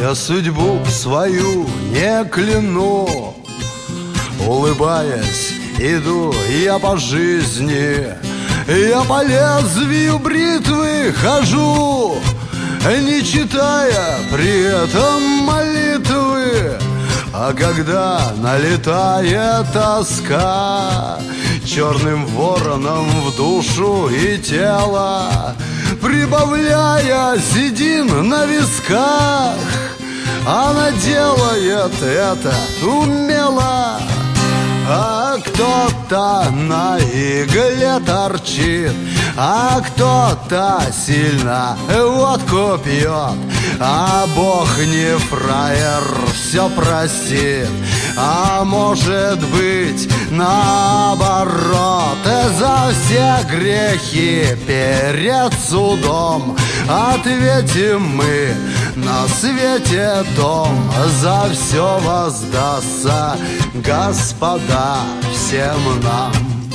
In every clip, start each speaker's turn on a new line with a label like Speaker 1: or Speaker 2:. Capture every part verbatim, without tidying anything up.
Speaker 1: Я судьбу свою не кляну, улыбаясь, иду я по жизни. Я по лезвию бритвы хожу, не читая при этом молитвы. А когда налетает тоска, черным вороном в душу и тело, прибавляя седин на висках, она делает это умело. А кто-то на игле торчит, а кто-то сильно водку пьет. А Бог не фраер, все простит. А может быть наоборот, за все грехи перед судом ответим мы на свете том. За все воздастся, Господа, всем нам.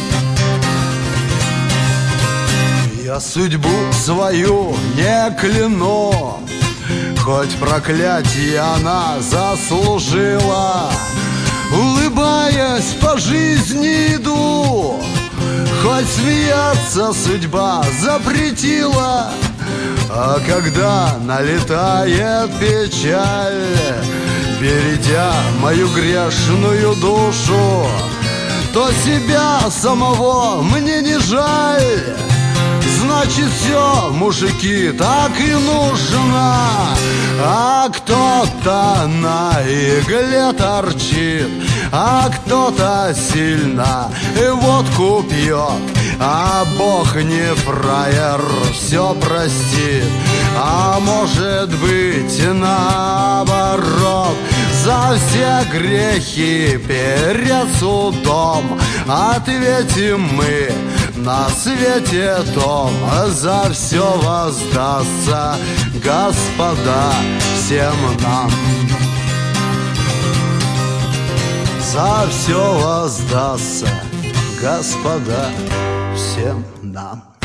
Speaker 1: Я судьбу свою не кляну, хоть проклятие она заслужила. Улыбаясь по жизни иду, хоть смеяться судьба запретила. А когда налетает печаль, бередя мою грешную душу, то себя самого мне не жаль. Значит, все, мужики, так и нужно. А кто-то на игле торчит, а кто-то сильно водку пьет. А Бог не фраер, все простит. А может быть наоборот, за все грехи перед судом ответим мы на свете том. За все воздастся, Господа, всем нам. За все воздастся, Господа, всем нам.